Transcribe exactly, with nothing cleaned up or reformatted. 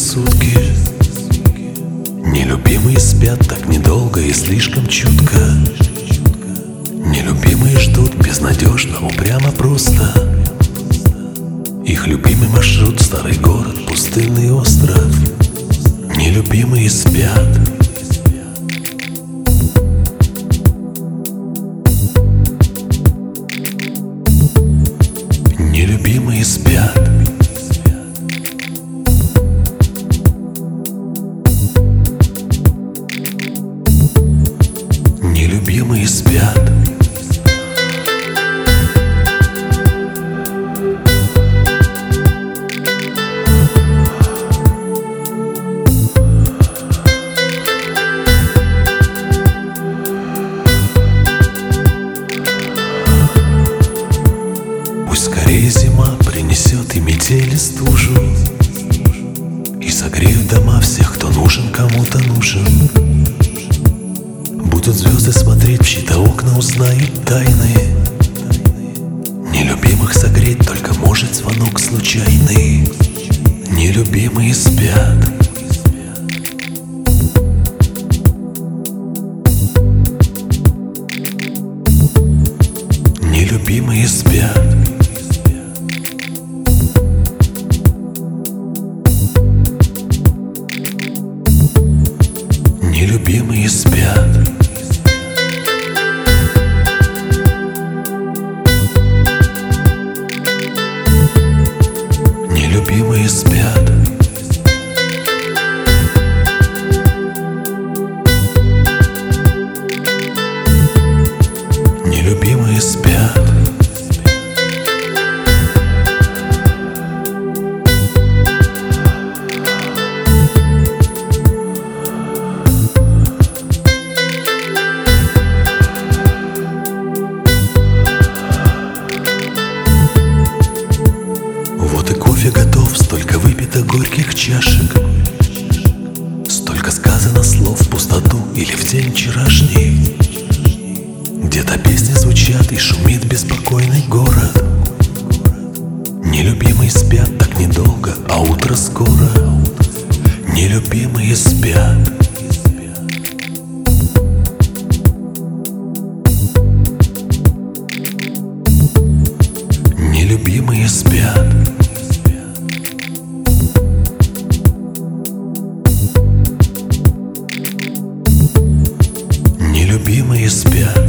сутки. Нелюбимые спят так недолго и слишком чутко. Нелюбимые ждут безнадежно, упрямо просто. Их любимый маршрут — старый город, пустынный остров. Нелюбимые спят. Нелюбимые спят. Нелюбимые спят. Пусть скорее зима принесет и метель, и стужу, и согреют дома всех, кто нужен, кому-то нужен. Будут звезды смотреть в чьи-то окна, узнают тайны. Нелюбимых согреть только может звонок случайный. Нелюбимые спят. Нелюбимые спят. Нелюбимые спят. Нелюбимые спят. Нелюбимые спят. Вот и кофе готов, столько выпито горьких чашек, столько сказано слов в пустоту или в день вчерашний. Где-то песни звучат и шумит беспокойный город. Нелюбимые спят так недолго, а утро скоро. Нелюбимые спят. Нелюбимые спят. Нелюбимые спят.